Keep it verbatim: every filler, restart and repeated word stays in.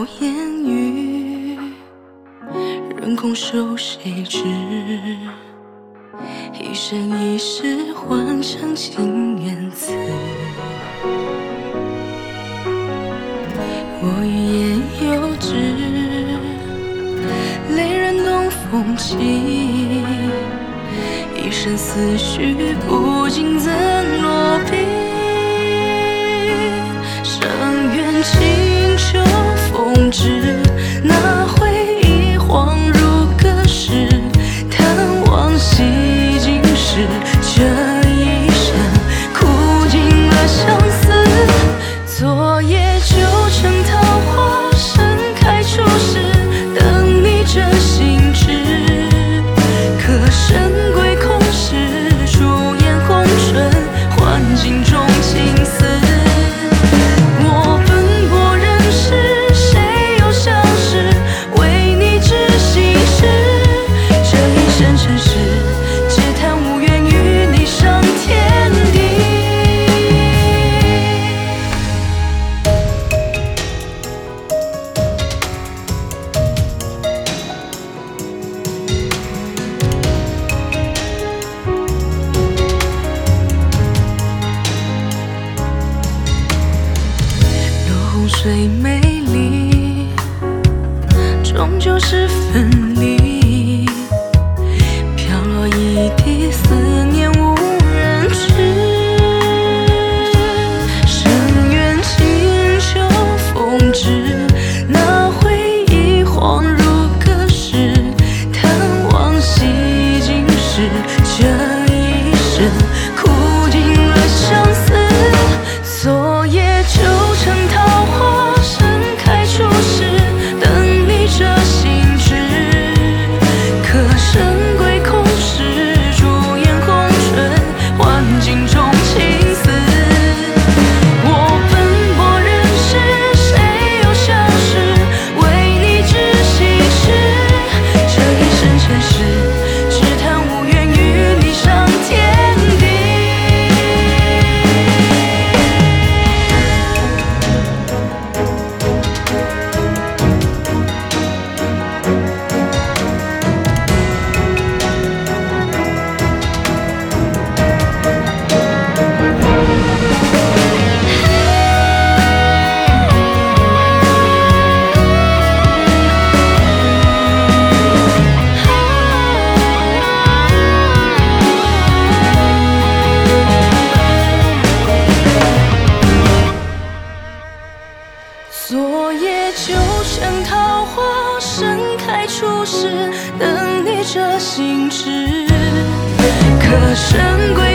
了言语，人空守谁知？一生一世换成情缘词。我欲言又止，泪人懂风起。一生思绪不尽怎落笔？深缘轻秋风止，那回忆恍如隔世。叹往昔今时，这一生苦尽了相思。昨夜旧城桃花盛开初时，等你这心知。可深归空时，朱颜红唇，换镜中青丝。我奔波人世，谁又相识？为你知心事。这一生尘世，只叹无缘与你上天地。流水美丽，终究是分离。飘落一地思念无人知。深缘轻秋风止，那回忆恍如隔世。叹往昔今时，这一生苦尽了相思。昨夜旧城桃花盛开初时，等你这心知。可深归空时，朱颜红唇，换镜中青丝。我奔波人世，谁又相识？为你知心事。这一生尘世，只叹无缘与你上天地。昨夜旧城桃花盛开初时，等你这心知。可深归